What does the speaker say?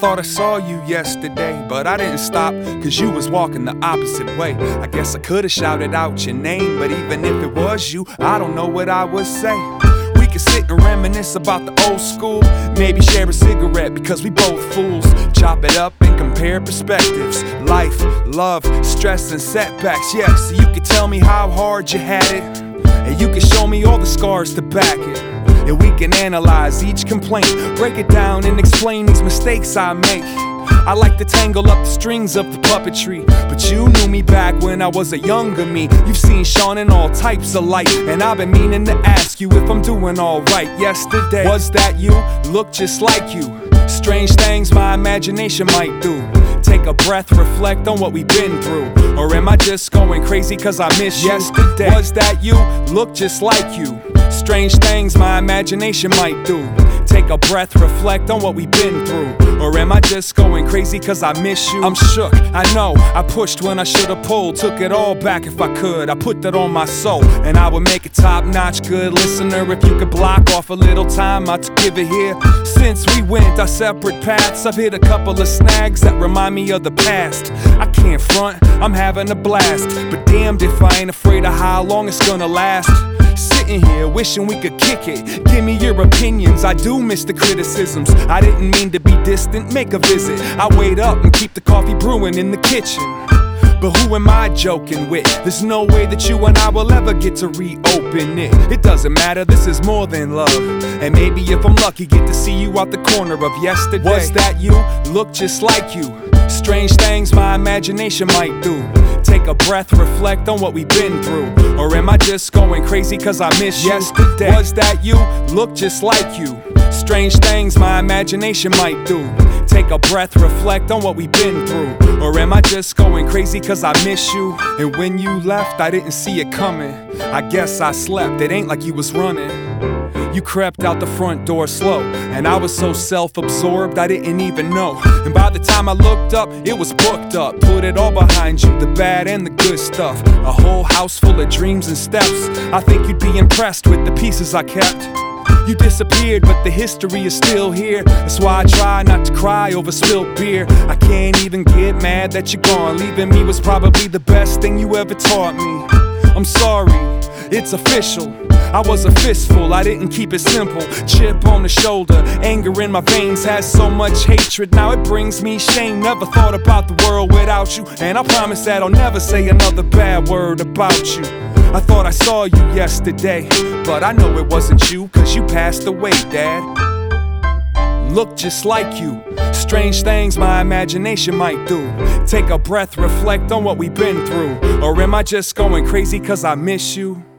thought I saw you yesterday, but I didn't stop, cause you was walking the opposite way. I guess I could've shouted out your name, but even if it was you, I don't know what I would say. We could sit and reminisce about the old school, maybe share a cigarette because we both fools. Chop it up and compare perspectives, life, love, stress and setbacks. Yeah, so you could tell me how hard you had it, and you can show me all the scars to back it. And we can analyze each complaint, break it down and explain these mistakes I make. I like to tangle up the strings of the puppetry, but you knew me back when I was a younger me. You've seen Sean in all types of light, and I've been meaning to ask you if I'm doing alright. Yesterday, was that you? Look just like you. Strange things my imagination might do. Take a breath, reflect on what we've been through. Or am I just going crazy cause I miss you? Yesterday, was that you? Look just like you. Strange things my imagination might do. Take a breath, reflect on what we've been through. Or am I just going crazy cause I miss you? I'm shook, I know, I pushed when I should've pulled. Took it all back if I could, I put that on my soul. And I would make a top-notch good listener if you could block off a little time out to give it here. Since we went our separate paths, I've hit a couple of snags that remind me of the past. I can't front, I'm having a blast, but damned if I ain't afraid of how long it's gonna last. Sitting here wishing we could kick it. Give me your opinions, I do miss the criticisms. I didn't mean to be distant, make a visit. I wait up and keep the coffee brewing in the kitchen. But who am I joking with? There's no way that you and I will ever get to reopen it. It doesn't matter, this is more than love. And maybe if I'm lucky, get to see you out the corner of yesterday. Was that you? Look just like you. Strange things my imagination might do. Take a breath, reflect on what we've been through. Or am I just going crazy cause I miss you? Yesterday, was that you? Look just like you. Strange things my imagination might do. Take a breath, reflect on what we've been through. Or am I just going crazy cause I miss you? And when you left, I didn't see it coming. I guess I slept, it ain't like you was running. You crept out the front door slow, and I was so self-absorbed I didn't even know. And by the time I looked up, it was booked up. Put it all behind you, the bad and the good stuff. A whole house full of dreams and steps. I think you'd be impressed with the pieces I kept. You disappeared, but the history is still here. That's why I try not to cry over spilled beer. I can't even get mad that you're gone. Leaving me was probably the best thing you ever taught me. I'm sorry, it's official. I was a fistful, I didn't keep it simple. Chip on the shoulder, anger in my veins has so much hatred. Now it brings me shame. Never thought about the world without you, and I promise that I'll never say another bad word about you. I thought I saw you yesterday, but I know it wasn't you, cause you passed away, Dad. Look just like you. Strange things my imagination might do. Take a breath, reflect on what we've been through. Or am I just going crazy cause I miss you?